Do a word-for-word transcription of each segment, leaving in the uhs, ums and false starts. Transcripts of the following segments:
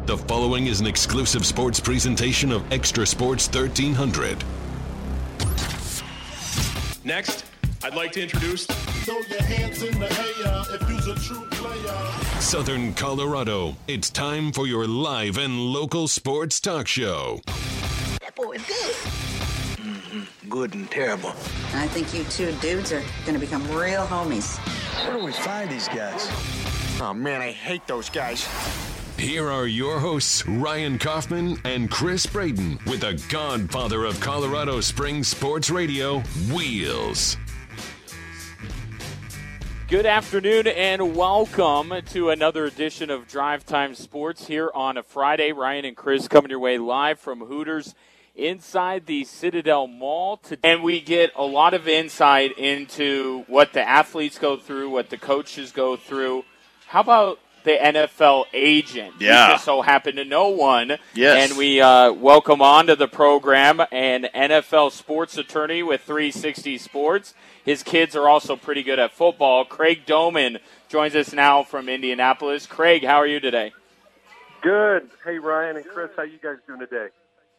The following is an exclusive sports presentation of Extra Sports thirteen hundred. Next, I'd like to introduce... Throw your hands in the air if you's a true player. Southern Colorado, it's time for your live and local sports talk show. That boy is good. Mm-hmm. Good and terrible. I think you two dudes are going to become real homies. Where do we find these guys? Oh, man, I hate those guys. Here are your hosts, Ryan Kaufman and Chris Braden, with the godfather of Colorado Springs sports radio, Wheels. Good afternoon and welcome to another edition of Drive Time Sports here on a Friday. Ryan and Chris coming your way live from Hooters inside the Citadel Mall today. And we get a lot of insight into what the athletes go through, what the coaches go through. How about the N F L agent? Yeah. We just so happen to know one. Yes. And we uh, welcome onto the program an N F L sports attorney with three sixty Sports. His kids are also pretty good at football. Craig Doman joins us now from Indianapolis. Craig, how are you today? Good. Hey, Ryan and Chris, how you guys doing today?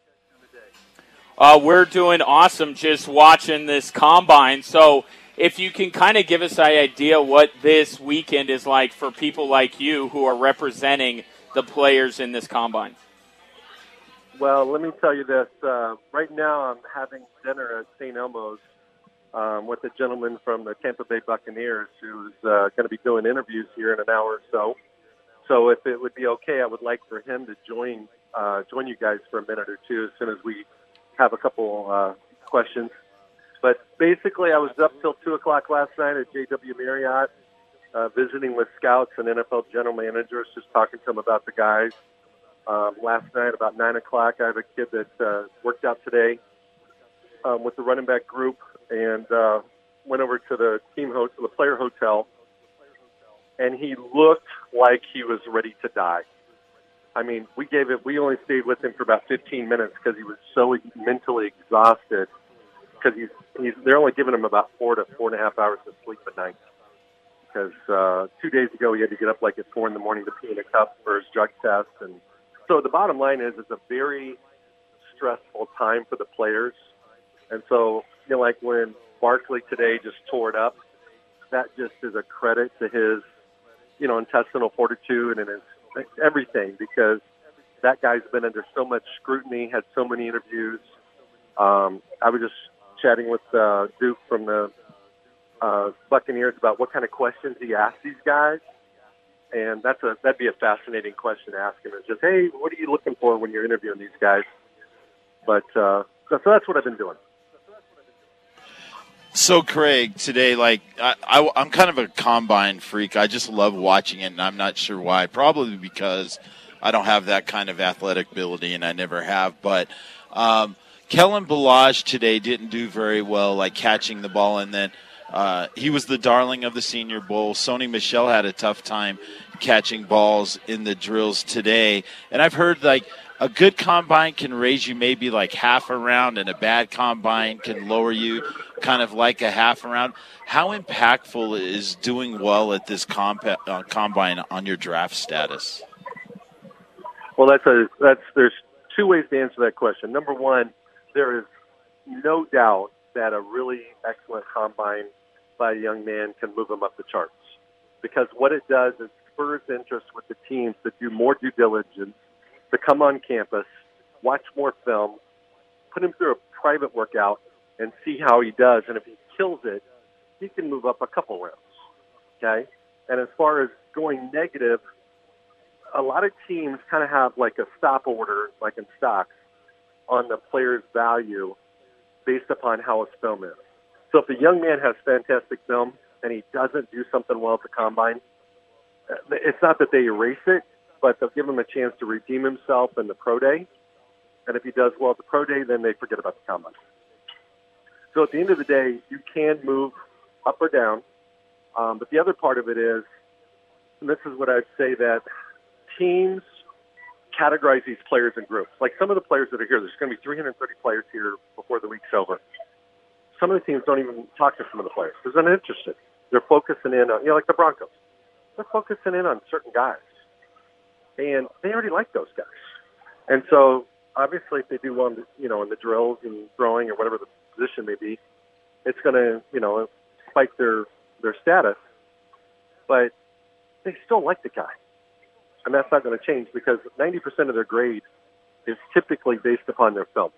Uh, we're doing awesome just watching this combine. So if you can kind of give us an idea what this weekend is like for people like you who are representing the players in this combine. Well, let me tell you this. Uh, right now I'm having dinner at Saint Elmo's um, with a gentleman from the Tampa Bay Buccaneers who's uh, going to be doing interviews here in an hour or so. So if it would be okay, I would like for him to join uh, join you guys for a minute or two as soon as we have a couple uh, questions. But basically, I was up till two o'clock last night at J W Marriott, uh, visiting with scouts and N F L general managers, just talking to them about the guys. Um, last night, about nine o'clock, I have a kid that uh, worked out today um, with the running back group and uh, went over to the team hotel, the player hotel, and he looked like he was ready to die. I mean, we gave it. We only stayed with him for about fifteen minutes because he was so mentally exhausted. Because he's, he's, they're only giving him about four to four and a half hours of sleep a night. Because uh, two days ago he had to get up like at four in the morning to pee in a cup for his drug test. And so the bottom line is it's a very stressful time for the players. And so, you know, like when Barkley today just tore it up, that just is a credit to his, you know, intestinal fortitude and his everything, because that guy's been under so much scrutiny, had so many interviews. Um, I was just chatting with uh, Duke from the uh, Buccaneers about what kind of questions he asked these guys, and that's a that'd be a fascinating question to ask him. It's just, hey, what are you looking for when you're interviewing these guys? But uh, so, so that's what I've been doing. So, Craig, today, like, I, I, I'm kind of a combine freak. I just love watching it, and I'm not sure why. Probably because I don't have that kind of athletic ability, and I never have. But um, Kellen Ballage today didn't do very well, like catching the ball, and then uh, he was the darling of the Senior Bowl. Sony Michel had a tough time catching balls in the drills today. And I've heard, like, a good combine can raise you maybe like half a round, and a bad combine can lower you kind of like a half a round. How impactful is doing well at this compa- uh, combine on your draft status? Well, that's a that's there's two ways to answer that question. Number one, there is no doubt that a really excellent combine by a young man can move him up the charts, because what it does is spurs interest with the teams to do more due diligence, to come on campus, watch more film, put him through a private workout, and see how he does. And if he kills it, he can move up a couple rounds, okay? And as far as going negative, a lot of teams kind of have like a stop order, like in stocks, on the player's value based upon how his film is. So if the young man has fantastic film and he doesn't do something well at the combine, it's not that they erase it, but they'll give him a chance to redeem himself in the pro day. And if he does well at the pro day, then they forget about the combine. So at the end of the day, you can move up or down. Um, but the other part of it is, and this is what I'd say, that teams categorize these players in groups. Like some of the players that are here, there's going to be three hundred thirty players here before the week's over. Some of the teams don't even talk to some of the players because they're not interested. They're focusing in on, you know, like the Broncos. They're focusing in on certain guys. and they already like those guys. And so, obviously, if they do well, in the, you know, in the drills and throwing or whatever the position may be, it's going to, you know, spike their their status. But they still like the guy, and that's not going to change because ninety percent of their grade is typically based upon their film.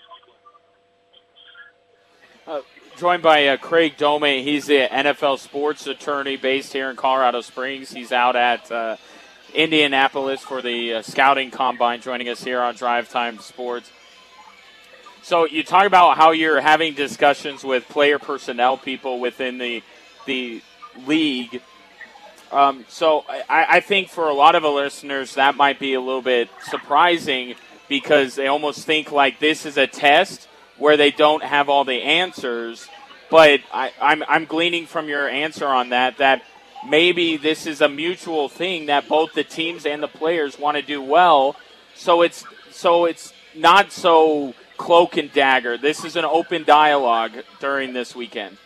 Uh, joined by uh, Craig Dome. He's the N F L sports attorney based here in Colorado Springs. He's out at uh, Indianapolis for the uh, scouting combine, joining us here on Drive Time Sports. So you talk about how you're having discussions with player personnel people within the the league. Um, so I, I think for a lot of the listeners that might be a little bit surprising because they almost think like this is a test where they don't have all the answers. But I, I'm, I'm gleaning from your answer on that that maybe this is a mutual thing that both the teams and the players want to do well. So it's so it's not so cloak and dagger. This is an open dialogue during this weekend.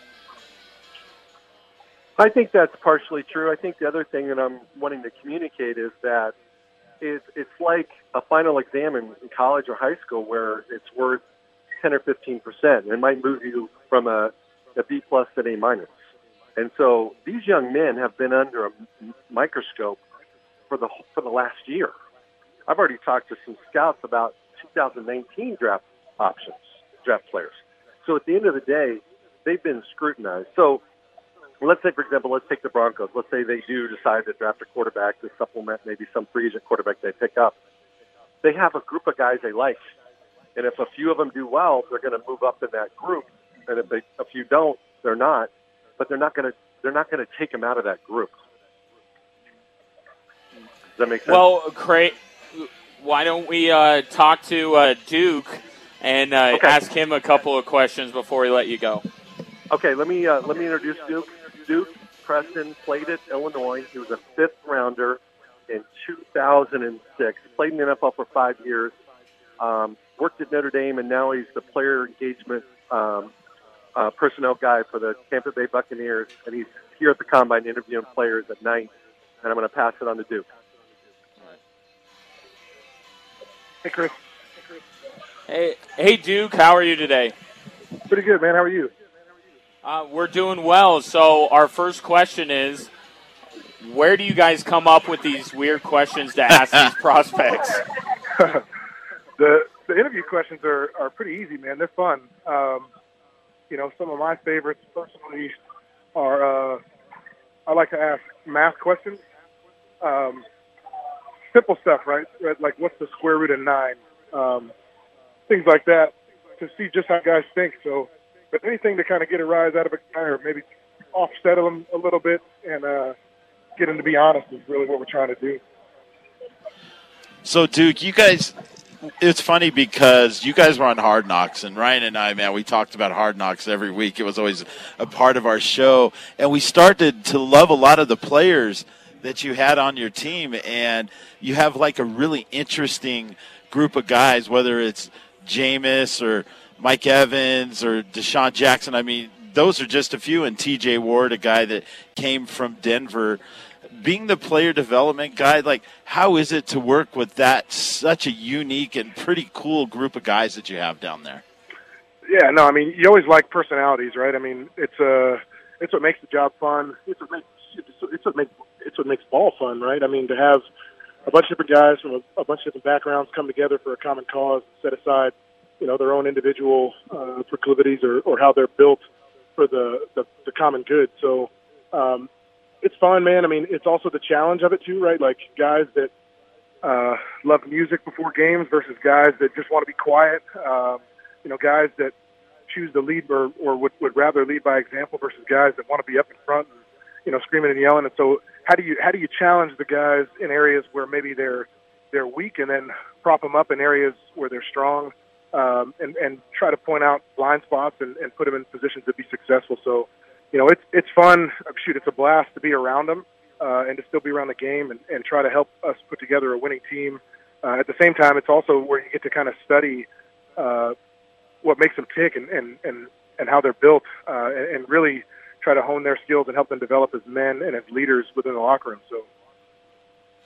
I think that's partially true. I think the other thing that I'm wanting to communicate is that it's, it's like a final exam in, in college or high school where it's worth ten or fifteen percent. It might move you from a, a B plus to an A minus. And so these young men have been under a microscope for the for the last year. I've already talked to some scouts about two thousand nineteen draft options, draft players. So at the end of the day, they've been scrutinized. So let's say, for example, let's take the Broncos. Let's say they do decide to draft a quarterback to supplement maybe some free agent quarterback they pick up. They have a group of guys they like. And if a few of them do well, they're going to move up in that group. And if they, a few don't, they're not. But they're not going to they're not going to take them out of that group. Does that make sense? Well, Craig, why don't we uh, talk to uh, Duke and uh, okay. ask him a couple of questions before we let you go? Okay, let me uh, let me introduce Duke. Duke Preston played at Illinois. He was a fifth rounder in two thousand six. Played in the N F L for five years. Um, worked at Notre Dame, and now he's the player engagement um, uh, personnel guy for the Tampa Bay Buccaneers. And he's here at the Combine interviewing players at night. And I'm going to pass it on to Duke. Hey, Chris. Hey, hey, Duke. How are you today? Pretty good, man. How are you? Uh, we're doing well. So our first question is, where do you guys come up with these weird questions to ask these prospects? the the interview questions are, are pretty easy, man. They're fun. Um, you know, some of my favorites personally are, uh, I like to ask math questions. Um, simple stuff, right? Like, what's the square root of nine? Um, things like that to see just how guys think. So, but anything to kind of get a rise out of a guy or maybe offset them a little bit and uh, get him to be honest is really what we're trying to do. So, Duke, you guys, it's funny because you guys were on Hard Knocks, and Ryan and I, man, we talked about Hard Knocks every week. It was always a part of our show, and we started to love a lot of the players that you had on your team, and you have like a really interesting group of guys, whether it's Jameis or Mike Evans or Deshaun Jackson. I mean, those are just a few, and T J Ward, a guy that came from Denver. Being the player development guy, like, how is it to work with that, such a unique and pretty cool group of guys that you have down there? Yeah, no, I mean, you always like personalities, right? I mean, it's uh, it's what makes the job fun. It's what makes it's what makes it's what makes ball fun, right? I mean, to have a bunch of different guys from a, a bunch of different backgrounds come together for a common cause, set aside, you know, their own individual uh, proclivities or, or how they're built for the, the, the common good. So um, it's fun, man. I mean, it's also the challenge of it too, right? Like guys that uh, love music before games versus guys that just want to be quiet. Um, you know, guys that choose to lead or, or would, would rather lead by example versus guys that want to be up in front and, you know, screaming and yelling. And so how do you how do you challenge the guys in areas where maybe they're they're weak and then prop them up in areas where they're strong? Um, and, and try to point out blind spots and, and put them in positions to be successful. So, you know, it's it's fun. Shoot, it's a blast to be around them uh, and to still be around the game and, and try to help us put together a winning team. Uh, at the same time, it's also where you get to kind of study uh, what makes them tick and, and, and, and how they're built uh, and, and really try to hone their skills and help them develop as men and as leaders within the locker room. So.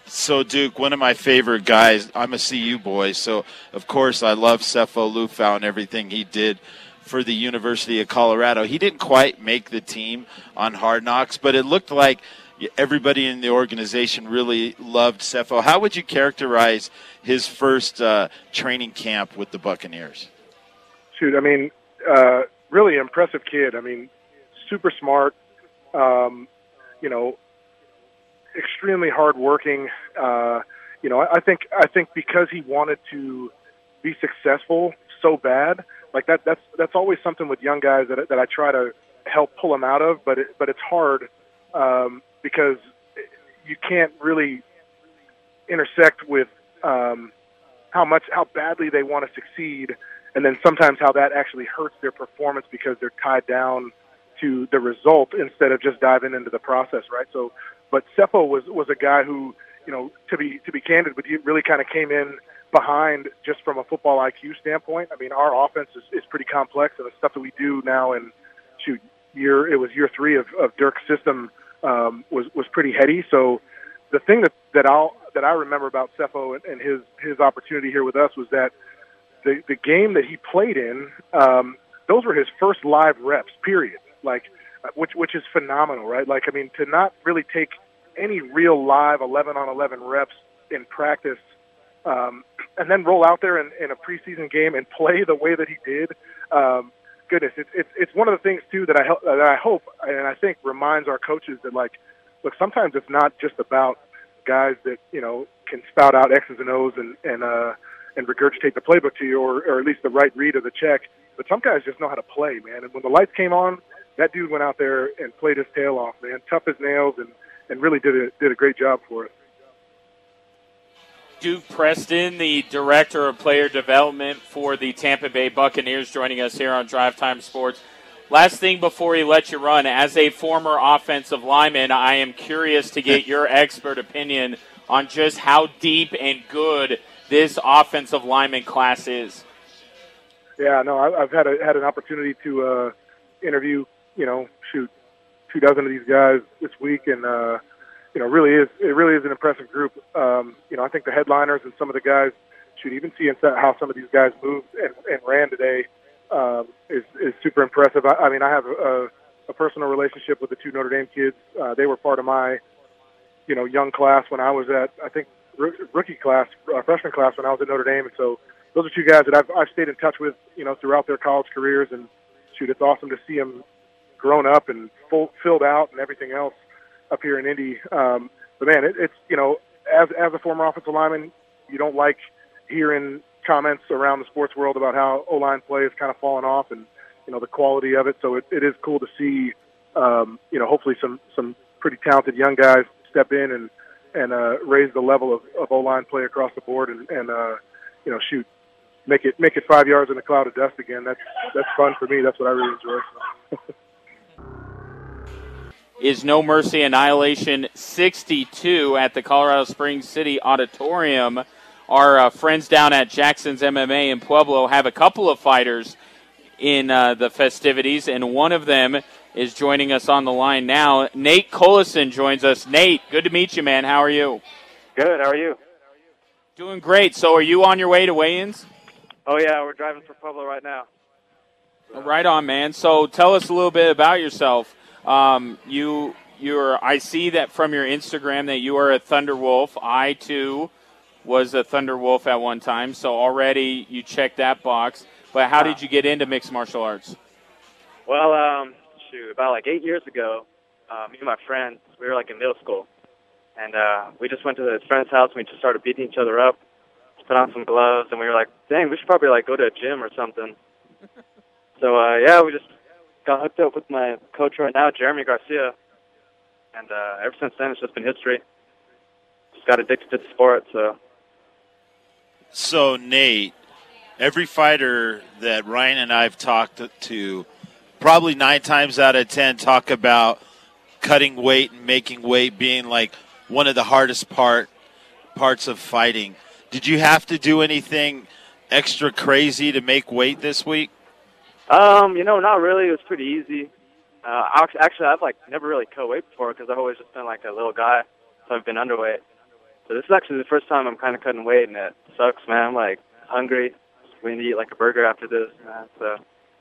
So, Duke, one of my favorite guys, I'm a C U boy, so, of course, I love Sefo Liufau and everything he did for the University of Colorado. He didn't quite make the team on Hard Knocks, but it looked like everybody in the organization really loved Sefo. How would you characterize his first uh, training camp with the Buccaneers? Shoot, I mean, uh, really impressive kid. I mean, super smart, um, you know, extremely hardworking. Uh, you know, I, I think I think because he wanted to be successful so bad, like that. That's that's always something with young guys that that I try to help pull them out of. But it, but it's hard um, because you can't really intersect with um, how much how badly they want to succeed, and then sometimes how that actually hurts their performance because they're tied down to the result instead of just diving into the process, right? So. But Sefo was, was a guy who, you know, to be to be candid with you, really kind of came in behind just from a football I Q standpoint. I mean, our offense is, is pretty complex, and the stuff that we do now in, shoot, year it was year three of, of Dirk's system um, was was pretty heady. So the thing that that I that I remember about Sefo and, and his his opportunity here with us was that the the game that he played in, um, those were his first live reps. Period. Like. Which which is phenomenal, right? Like, I mean, to not really take any real live eleven on eleven reps in practice um, and then roll out there in, in a preseason game and play the way that he did, um, goodness, it's, it's it's one of the things, too, that I, that I hope and I think reminds our coaches that, like, look, sometimes it's not just about guys that, you know, can spout out X's and O's and, and, uh, and regurgitate the playbook to you or, or at least the right read of the check, but some guys just know how to play, man. And when the lights came on, that dude went out there and played his tail off, man, tough as nails, and, and really did a, did a great job for us. Duke Preston, the Director of Player Development for the Tampa Bay Buccaneers, joining us here on Drive Time Sports. Last thing before he lets you run, as a former offensive lineman, I am curious to get your expert opinion on just how deep and good this offensive lineman class is. Yeah, no, I've had a, had an opportunity to uh, interview you know, shoot, two dozen of these guys this week, and uh, you know, really is it really is an impressive group. Um, you know, I think the headliners and some of the guys, shoot, even seeing how some of these guys moved and, and ran today um, is is super impressive. I, I mean, I have a, a personal relationship with the two Notre Dame kids. Uh, they were part of my, you know, young class when I was at, I think, rookie class, uh, freshman class when I was at Notre Dame, and so those are two guys that I've I've stayed in touch with, you know, throughout their college careers, and shoot, it's awesome to see them grown up and full, filled out and everything else up here in Indy. Um, but, man, it, it's, you know, as as a former offensive lineman, you don't like hearing comments around the sports world about how O-line play has kind of fallen off and, you know, the quality of it. So it, it is cool to see, um, you know, hopefully some, some pretty talented young guys step in and, and uh, raise the level of, of O-line play across the board and, and uh, you know, shoot, make it make it five yards in a cloud of dust again. That's that's fun for me. That's what I really enjoy. Is No Mercy Annihilation sixty-two at the Colorado Springs City Auditorium. Our uh, friends down at Jackson's M M A in Pueblo have a couple of fighters in uh, the festivities, and one of them is joining us on the line now. Nate Collison joins us. Nate, good to meet you, man. How are you? Good. How are you? Doing great. So are you on your way to weigh-ins? Oh, yeah. We're driving for Pueblo right now. So. Right on, man. So tell us a little bit about yourself. Um, you, you're. I see that from your Instagram that you are a Thunderwolf. I, too, was a Thunderwolf at one time, so already you checked that box. But how did you get into mixed martial arts? Well, um, shoot, about like eight years ago, uh, me and my friends, we were like in middle school, and uh, we just went to his friend's house and we just started beating each other up, put on some gloves, and we were like, dang, we should probably like go to a gym or something. So, uh, yeah, we just got hooked up with my coach right now, Jeremy Garcia, and uh, ever since then it's just been history. Just got addicted to the sport, so. So, Nate, every fighter that Ryan and I have talked to, probably nine times out of ten talk about cutting weight and making weight being like one of the hardest part parts of fighting. Did you have to do anything extra crazy to make weight this week? Um, you know, not really. It was pretty easy. Uh, actually, I've like never really cut weight before because I've always just been like a little guy, so I've been underweight. So this is actually the first time I'm kind of cutting weight, and it sucks, man. I'm, like, hungry. We need to eat, like, a burger after this, man, so.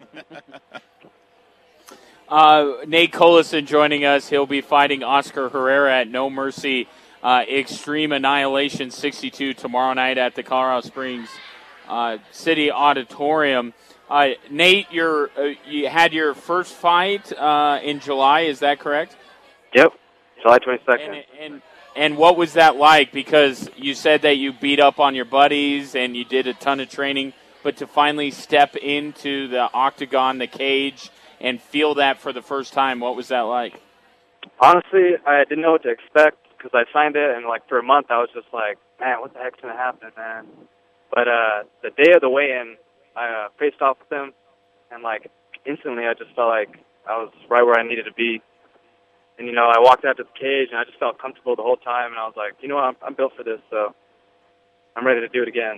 uh, Nate Collison joining us. He'll be fighting Oscar Herrera at No Mercy uh, Extreme Annihilation sixty-two tomorrow night at the Colorado Springs uh, City Auditorium. Uh, Nate, you're, uh, you had your first fight uh, in July, is that correct? Yep, July twenty-second. And, and and what was that like? Because you said that you beat up on your buddies and you did a ton of training, but to finally step into the octagon, the cage, and feel that for the first time, what was that like? Honestly, I didn't know what to expect because I signed it, and like for a month I was just like, man, what the heck's going to happen, man? But uh, the day of the weigh-in, I uh, faced off with him, and like instantly I just felt like I was right where I needed to be. And, you know, I walked out to the cage, and I just felt comfortable the whole time, and I was like, you know what, I'm, I'm built for this, so I'm ready to do it again.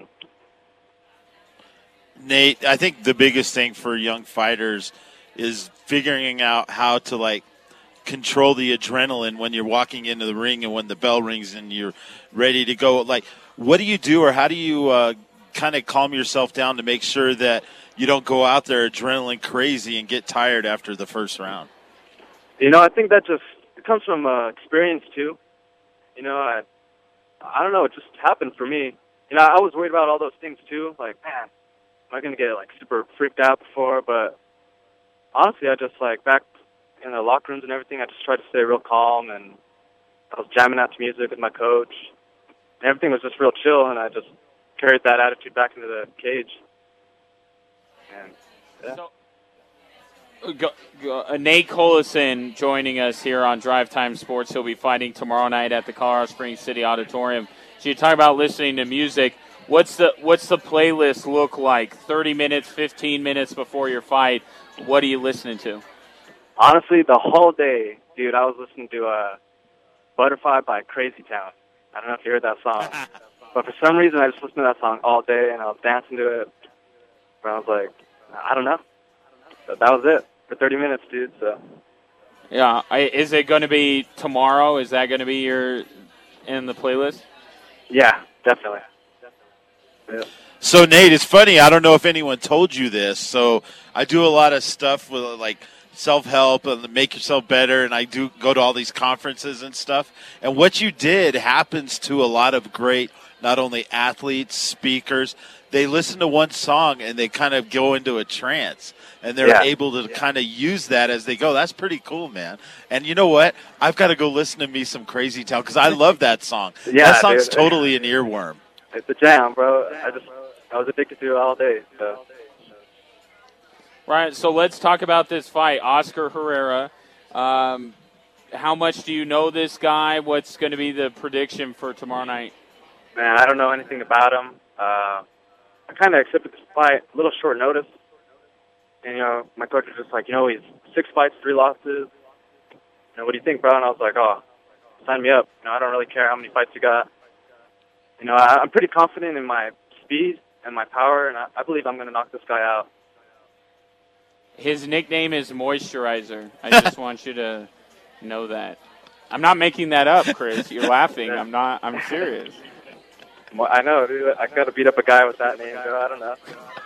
Nate, I think the biggest thing for young fighters is figuring out how to, like, control the adrenaline when you're walking into the ring and when the bell rings and you're ready to go. Like, what do you do, or how do you uh, kind of calm yourself down to make sure that you don't go out there adrenaline crazy and get tired after the first round? You know, I think that just it comes from uh, experience, too. You know, I I don't know, it just happened for me. You know, I was worried about all those things, too. Like, man, am I going to get, like, super freaked out before? But honestly, I just, like, back in the locker rooms and everything, I just tried to stay real calm, and I was jamming out to music with my coach. And everything was just real chill, and I just carried that attitude back into the cage. And, yeah. So- Go, go, uh, Nate Collison joining us here on Drive Time Sports. He'll be fighting tomorrow night at the Colorado Springs City Auditorium. So you talk about listening to music. What's the what's the playlist look like? thirty minutes, fifteen minutes before your fight. What are you listening to? Honestly, the whole day, dude, I was listening to uh, Butterfly by Crazy Town. I don't know if you heard that song. But for some reason, I just listened to that song all day, and I was dancing to it. But I was like, I don't know. But that was it for thirty minutes, dude. So. Yeah, I, is it going to be tomorrow? Is that going to be your in the playlist? Yeah, definitely. Yeah. So, Nate, it's funny. I don't know if anyone told you this. So I do a lot of stuff with, like, self-help and make yourself better, and I do go to all these conferences and stuff. And what you did happens to a lot of great, not only athletes, speakers. They listen to one song, and they kind of go into a trance. And they're yeah. able to yeah. kind of use that as they go. That's pretty cool, man. And you know what? I've got to go listen to me some Crazy Town because I love that song. Yeah, that song's dude. totally an earworm. It's a jam, bro. I just I was addicted to it all day. So. Right, so let's talk about this fight. Oscar Herrera. Um, how much do you know this guy? What's going to be the prediction for tomorrow night? Man, I don't know anything about him. Uh, I kind of accepted this fight a little short notice. And, you know, my coach was just like, you know, he's six fights, three losses. You know, what do you think, bro? And I was like, oh, sign me up. You know, I don't really care how many fights you got. You know, I, I'm pretty confident in my speed and my power, and I, I believe I'm going to knock this guy out. His nickname is Moisturizer. I just want you to know that. I'm not making that up, Chris. You're laughing. I'm not. I'm serious. Well, I know, dude. I got to beat up a guy with that name, bro. I don't know.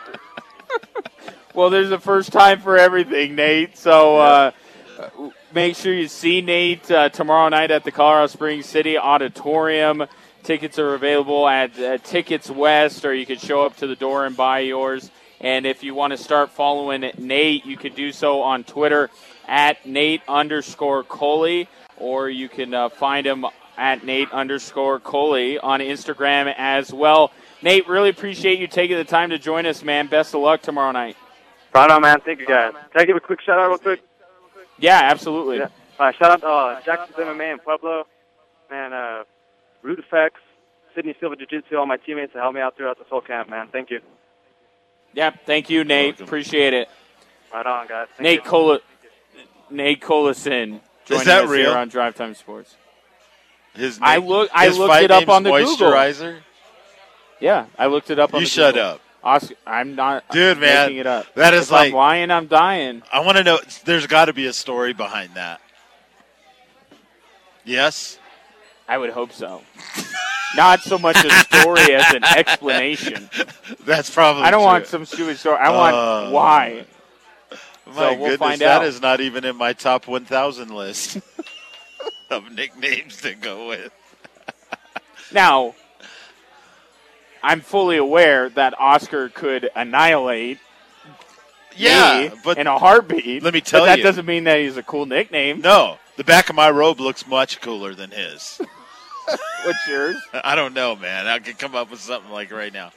Well, there's a first time for everything, Nate. So uh, make sure you see Nate uh, tomorrow night at the Colorado Springs City Auditorium. Tickets are available at uh, Tickets West, or you can show up to the door and buy yours. And if you want to start following Nate, you can do so on Twitter at Nate underscore Coley, or you can uh, find him at Nate underscore Coley on Instagram as well. Nate, really appreciate you taking the time to join us, man. Best of luck tomorrow night. Right on, man. Thank you, guys. Can I give a quick shout-out real quick? Yeah, absolutely. Yeah. All right, shout-out to uh, Jackson's M M A in Pueblo. Man, uh, Root Effects, Sydney Silva Jiu-Jitsu, all my teammates that helped me out throughout this whole camp, man. Thank you. Yeah, thank you, Nate. Appreciate it. Right on, guys. Thank Nate Col- Nate Collison joining Is that us real? here on Drive Time Sports. His I name, look. I his looked fight it up on the Moisturizer? Google. Yeah, I looked it up on you the shut Google. up. Oscar, I'm not Dude, I'm man, making it up. that is if like I'm lying, I'm dying. I want to know. There's got to be a story behind that. Yes, I would hope so. Not so much a story as an explanation. That's probably I don't true. want some stupid story. I want uh, why. My so we'll goodness, find that out. is not even in my top one thousand list of nicknames to go with. Now, I'm fully aware that Oscar could annihilate Yeah, me but in a heartbeat. let me tell but that you. doesn't mean that he's a cool nickname. No, the back of my robe looks much cooler than his. What's yours? I don't know, man. I could come up with something like right now.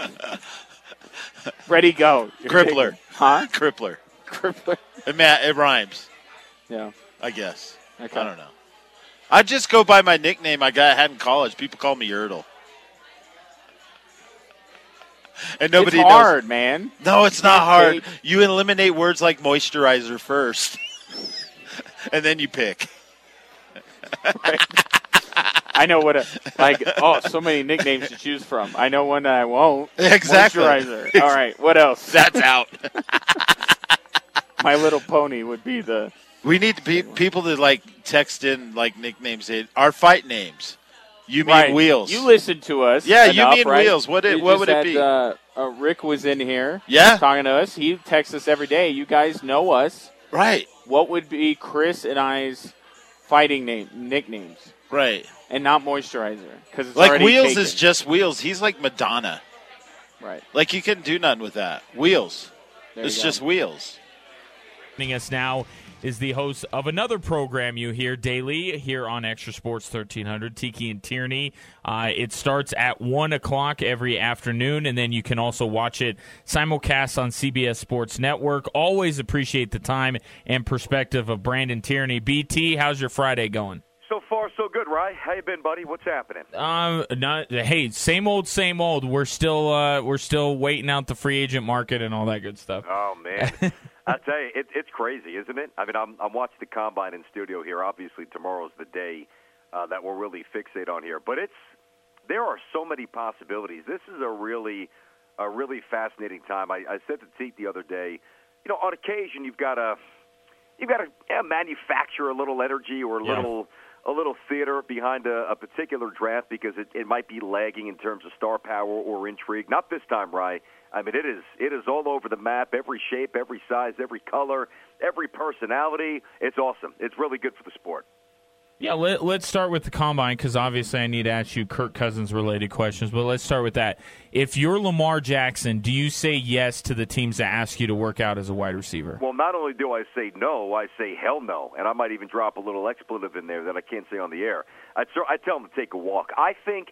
Ready, go. You're Crippler. taking- Huh? Crippler. Crippler. It, ma- it rhymes, Yeah. I guess. Okay. I don't know. I just go by my nickname I got had in college. People call me Yertle. And nobody it's knows. hard, man. No, it's not can't hard. take- You eliminate words like moisturizer first, and then you pick. I know what a, like, oh, so many nicknames to choose from. I know one that I won't. Exactly. Moisturizer. All right, what else? That's out. My Little Pony would be the. We need to be, people to like text in like nicknames. They, our fight names. You mean right. Wheels? You listen to us. Yeah, enough, you mean right? Wheels. What it, You what just would it had, be? Uh, uh, Rick was in here. Yeah. Talking to us. He texts us every day. You guys know us. Right. What would be Chris and I's fighting name nicknames? Right. And not moisturizer because it's Like already Wheels taken. is just Wheels. He's like Madonna. Right. Like you couldn't do nothing with that. Wheels. There It's you go. just Wheels. Joining us now is the host of another program you hear daily here on Extra Sports thirteen hundred, Tiki and Tierney. Uh, it starts at one o'clock every afternoon, and then you can also watch it simulcast on C B S Sports Network. Always appreciate the time and perspective of Brandon Tierney. B T, how's your Friday going? So far, so good, Rye. How you been, buddy? What's happening? Um, not hey, same old, same old. We're still, uh, we're still waiting out the free agent market and all that good stuff. Oh man, I tell you, it, it's crazy, isn't it? I mean, I'm I'm watching the combine in studio here. Obviously, tomorrow's the day uh, that we'll really fixate on here. But it's there are so many possibilities. This is a really a really fascinating time. I, I said to Teet the other day, you know, on occasion you've got to you've got to yeah, manufacture a little energy or a Yeah. little. a little theater behind a, a particular draft because it, it might be lagging in terms of star power or intrigue. Not this time, Rye. I mean, it is it is all over the map, every shape, every size, every color, every personality. It's awesome. It's really good for the sport. Yeah, let, let's start with the Combine because obviously I need to ask you Kirk Cousins-related questions, but let's start with that. If you're Lamar Jackson, do you say yes to the teams that ask you to work out as a wide receiver? Well, not only do I say no, I say hell no, and I might even drop a little expletive in there that I can't say on the air. I'd, I'd tell them to take a walk. I think,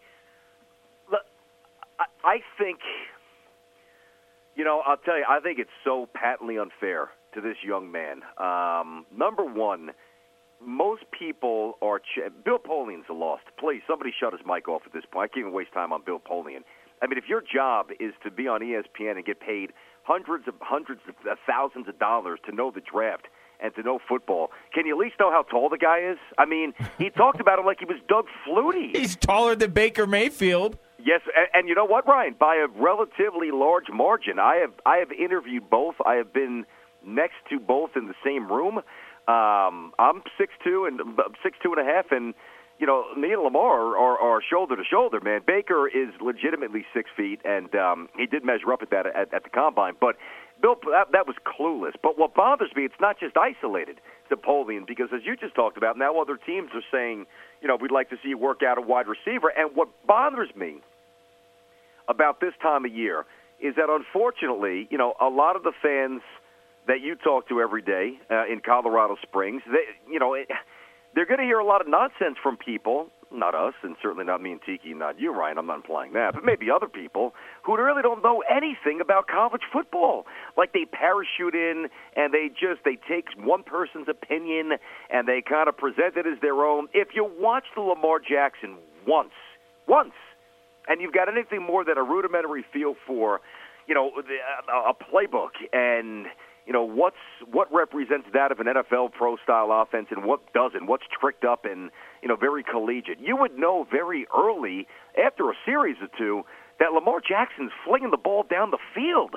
I think, you know, I'll tell you, I think it's so patently unfair to this young man. Um, number one, most people are ch- – Bill Polian's a lost. Please, somebody shut his mic off at this point. I can't even waste time on Bill Polian. I mean, if your job is to be on E S P N and get paid hundreds of hundreds of thousands of dollars to know the draft and to know football, can you at least know how tall the guy is? I mean, he talked about him like he was Doug Flutie. He's taller than Baker Mayfield. Yes, and, and you know what, Ryan? By a relatively large margin. I have I have interviewed both. I have been next to both in the same room. Um, I'm six two and six two and a half, and you know me and Lamar are, are shoulder to shoulder. Man, Baker is legitimately six feet, and um, he did measure up at that at, at the combine. But Bill, that, that was clueless. But what bothers me, it's not just isolated to Polian, because as you just talked about, now other teams are saying, you know, we'd like to see you work out a wide receiver. And what bothers me about this time of year is that unfortunately, you know, a lot of the fans that you talk to every day uh, in Colorado Springs, they, you know, it, they're going to hear a lot of nonsense from people, not us, and certainly not me and Tiki, not you, Ryan, I'm not implying that, but maybe other people who really don't know anything about college football. Like they parachute in and they just, they take one person's opinion and they kind of present it as their own. If you watch the Lamar Jackson once, once, and you've got anything more than a rudimentary feel for, you know, a playbook and, you know, what's what represents that of an N F L pro-style offense and what doesn't, what's tricked up and, you know, very collegiate. You would know very early, after a series or two, that Lamar Jackson's flinging the ball down the field.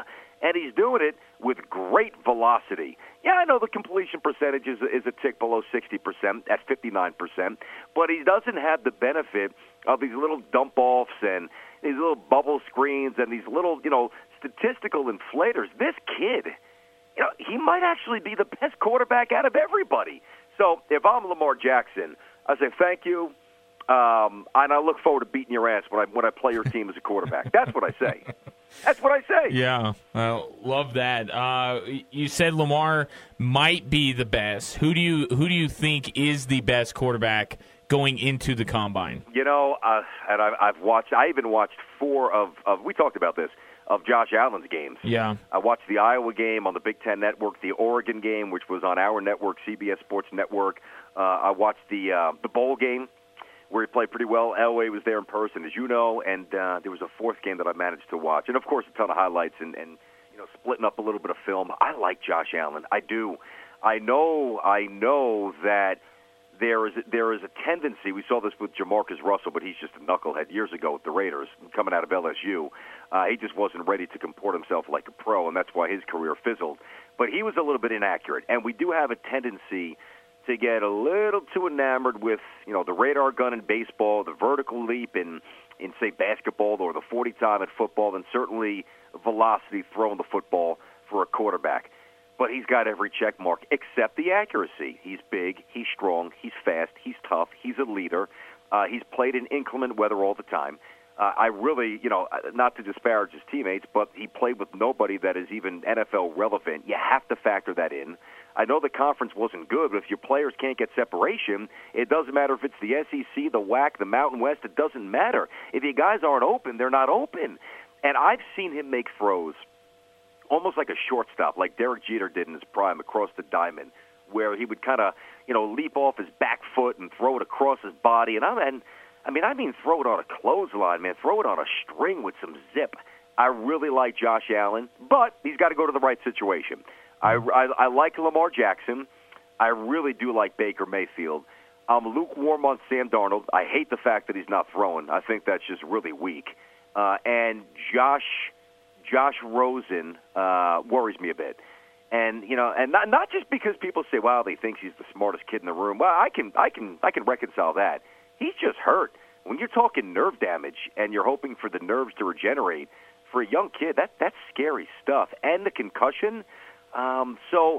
and he's doing it with great velocity. Yeah, I know the completion percentage is, is a tick below sixty percent at fifty-nine percent, but he doesn't have the benefit of these little dump-offs and these little bubble screens and these little, you know, statistical inflators. This kid, you know, he might actually be the best quarterback out of everybody. So if I'm Lamar Jackson, I say thank you, um, and I look forward to beating your ass when I when I play your team as a quarterback. That's what I say. That's what I say. Yeah, uh, love that. Uh, you said Lamar might be the best. Who do you who do you think is the best quarterback going into the combine? You know, uh, and I've, I've watched. I even watched four of, of. We talked about this. Of Josh Allen's games. Yeah. I watched the Iowa game on the Big Ten Network, the Oregon game, which was on our network, C B S Sports Network. Uh, I watched the uh, the bowl game, where he played pretty well. Elway was there in person, as you know, and uh, there was a fourth game that I managed to watch. And, of course, a ton of highlights and, and, you know, splitting up a little bit of film. I like Josh Allen. I do. I know I know that there is there is a tendency. We saw this with Jamarcus Russell, but he's just a knucklehead years ago with the Raiders coming out of L S U. Uh, he just wasn't ready to comport himself like a pro, and that's why his career fizzled. But he was a little bit inaccurate, and we do have a tendency to get a little too enamored with, you know, the radar gun in baseball, the vertical leap in, in say, basketball, or the forty time at football, and certainly velocity throwing the football for a quarterback. But he's got every check mark except the accuracy. He's big, he's strong, he's fast, he's tough, he's a leader. Uh, he's played in inclement weather all the time. Uh, I really, you know, not to disparage his teammates, but he played with nobody that is even N F L relevant. You have to factor that in. I know the conference wasn't good, but if your players can't get separation, it doesn't matter if it's the S E C, the W A C, the Mountain West, it doesn't matter. If your guys aren't open, they're not open. And I've seen him make throws almost like a shortstop, like Derek Jeter did in his prime across the diamond, where he would kind of, you know, leap off his back foot and throw it across his body. And I mean, I mean, I mean, throw it on a clothesline, man. Throw it on a string with some zip. I really like Josh Allen, but he's got to go to the right situation. I, I, I like Lamar Jackson. I really do like Baker Mayfield. I'm lukewarm on Sam Darnold. I hate the fact that he's not throwing. I think that's just really weak. Uh, and Josh Josh Rosen uh, worries me a bit. And you know, and not not just because people say, "Wow, he thinks he's the smartest kid in the room." Well, I can I can I can reconcile that. He's just hurt. When you're talking nerve damage and you're hoping for the nerves to regenerate, for a young kid, that that's scary stuff. And the concussion. Um, so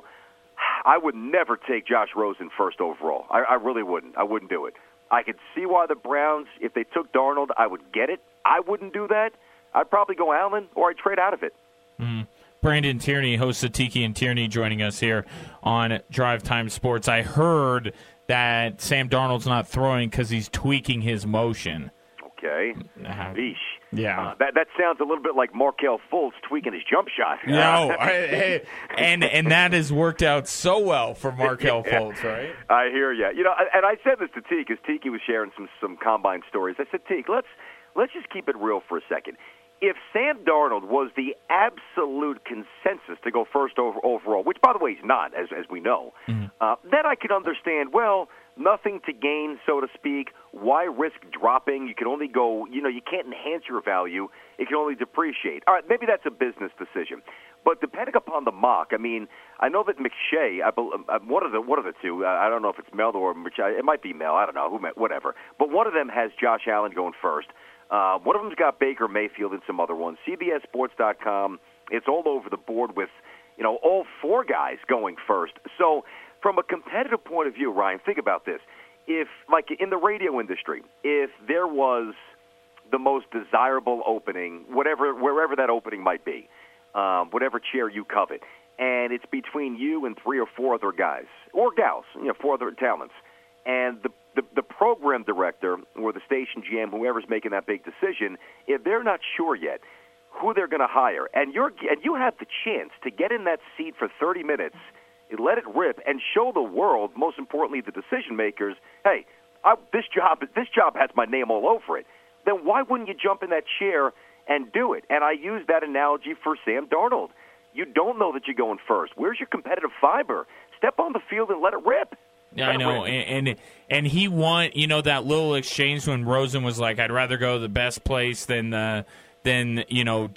I would never take Josh Rosen first overall. I, I really wouldn't. I wouldn't do it. I could see why the Browns, if they took Darnold, I would get it. I wouldn't do that. I'd probably go Allen, or I'd trade out of it. Mm. Brandon Tierney, host of Tiki and Tierney, joining us here on Drive Time Sports. I heard that Sam Darnold's not throwing because he's tweaking his motion. Okay. Uh, Eesh. Yeah. Uh, that that sounds a little bit like Markelle Fultz tweaking his jump shot. No, I, I, and and that has worked out so well for Markelle yeah. Fultz, right? I hear you. You know, and I said this to Teek because Tiki was sharing some some combine stories. I said, Teek, let's let's just keep it real for a second. If Sam Darnold was the absolute consensus to go first over, overall, which, by the way, he's not, as as we know, mm-hmm. uh, then I could understand, well, nothing to gain, so to speak. Why risk dropping? You can only go, you know, you can't enhance your value. It can only depreciate. All right, maybe that's a business decision. But depending upon the mock, I mean, I know that McShay, I believe, one of the one of the two, I don't know if it's Mel or McShay, it might be Mel, I don't know, who, whatever. But one of them has Josh Allen going first. Uh, one of them's got Baker Mayfield and some other ones. C B S Sports dot com, it's all over the board with, you know, all four guys going first. So from a competitive point of view, Ryan, think about this. If, like in the radio industry, if there was the most desirable opening, whatever, wherever that opening might be, um, whatever chair you covet, and it's between you and three or four other guys, or gals, you know, four other talents, and the The, the program director or the station G M, whoever's making that big decision, if they're not sure yet who they're going to hire, and you're and you have the chance to get in that seat for thirty minutes, let it rip, and show the world, most importantly the decision makers, hey, I, this job this job has my name all over it. Then why wouldn't you jump in that chair and do it? And I use that analogy for Sam Darnold. You don't know that you're going first. Where's your competitive fiber? Step on the field and let it rip. Yeah, I know, and, and and he won. You know that little exchange when Rosen was like, "I'd rather go to the best place than uh, than you know j- to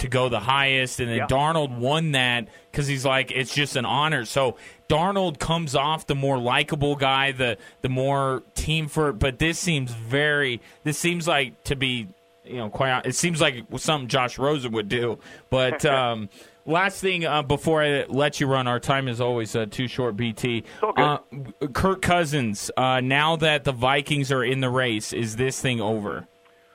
to go the highest, and then Yeah. Darnold won that because he's like, it's just an honor. So Darnold comes off the more likable guy, the the more team for, but this seems very, this seems like to be, you know, quite, it seems like something Josh Rosen would do. But um, last thing uh, before I let you run, our time is always uh, too short, B T. Uh, Kirk Cousins, uh, now that the Vikings are in the race, is this thing over?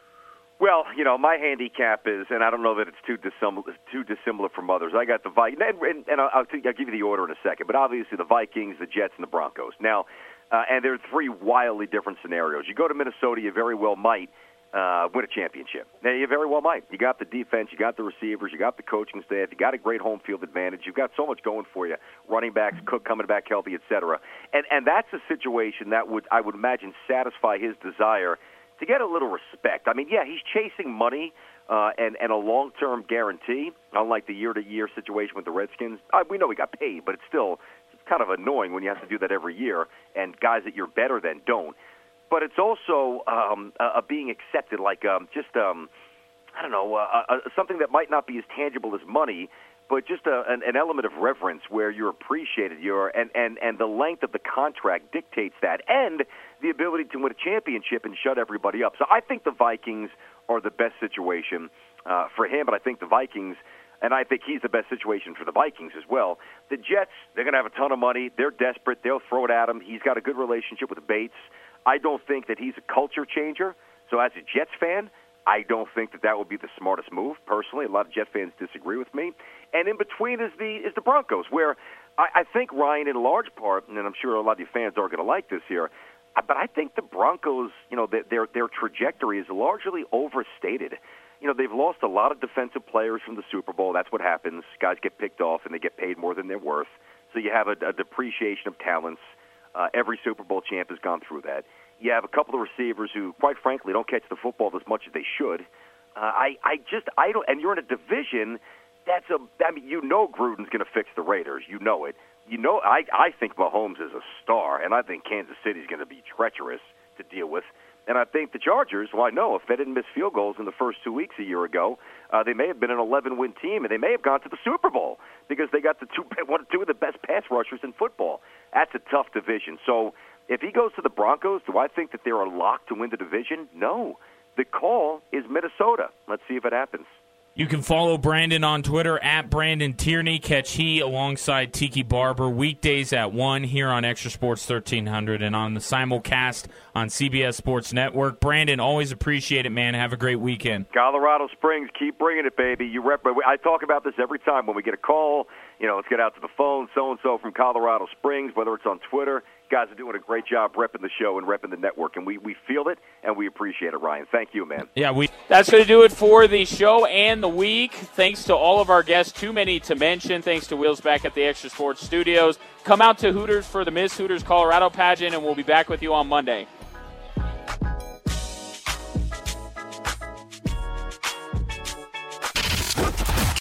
Well, you know, my handicap is, and I don't know that it's too dissimilar, too dissimilar from others. I got the Vikings, and, and, and I'll, I'll give you the order in a second, but obviously the Vikings, the Jets, and the Broncos. Now, uh, and there are three wildly different scenarios. You go to Minnesota, you very well might uh, win a championship. Now, you very well might. You got the defense, you got the receivers, you got the coaching staff, you got a great home field advantage. You've got so much going for you, running backs, Cook coming back healthy, et cetera. And, and that's a situation that would, I would imagine, satisfy his desire to get a little respect. I mean, yeah, he's chasing money uh, and, and a long-term guarantee, unlike the year-to-year situation with the Redskins. Uh, we know he got paid, but it's still it's kind of annoying when you have to do that every year, and guys that you're better than don't. But it's also um, a, a being accepted, like um, just, um, I don't know, uh, uh, something that might not be as tangible as money, but just a, an, an element of reverence where you're appreciated, you're, and, and, and the length of the contract dictates that, and the ability to win a championship and shut everybody up. So I think the Vikings are the best situation uh, for him, but I think the Vikings, and I think he's the best situation for the Vikings as well. The Jets, they're going to have a ton of money. They're desperate. They'll throw it at him. He's got a good relationship with Bates. I don't think that he's a culture changer. So as a Jets fan, I don't think that that would be the smartest move, personally. A lot of Jet fans disagree with me. And in between is the is the Broncos, where I, I think, Ryan, in large part, and I'm sure a lot of you fans are going to like this here, but I think the Broncos, you know, their their trajectory is largely overstated. You know, they've lost a lot of defensive players from the Super Bowl. That's what happens. Guys get picked off, and they get paid more than they're worth. So you have a, a depreciation of talents. Uh, every Super Bowl champ has gone through that. You have a couple of receivers who, quite frankly, don't catch the football as much as they should. Uh, I, I just, I don't, and you're in a division that's a, I mean, you know Gruden's going to fix the Raiders. You know it. You know, I, I think Mahomes is a star, and I think Kansas City's going to be treacherous to deal with. And I think the Chargers, well, I know if they didn't miss field goals in the first two weeks a year ago, uh, they may have been an eleven-win team, and they may have gone to the Super Bowl because they got the two, one, two of the best pass rushers in football. That's a tough division. So if he goes to the Broncos, do I think that they're a lock to win the division? No. The call is Minnesota. Let's see if it happens. You can follow Brandon on Twitter at Brandon Tierney. Catch he alongside Tiki Barber weekdays at one here on Extra Sports thirteen hundred and on the simulcast on C B S Sports Network. Brandon, always appreciate it, man. Have a great weekend. Colorado Springs, keep bringing it, baby. You rep. I talk about this every time when we get a call. You know, let's get out to the phone. So-and-so from Colorado Springs, whether it's on Twitter. Guys are doing a great job repping the show and repping the network, and we, we feel it, and we appreciate it, Ryan. Thank you, man. Yeah, we. That's going to do it for the show and the week. Thanks to all of our guests. Too many to mention. Thanks to Wheels back at the Extra Sports Studios. Come out to Hooters for the Miss Hooters Colorado pageant, and we'll be back with you on Monday.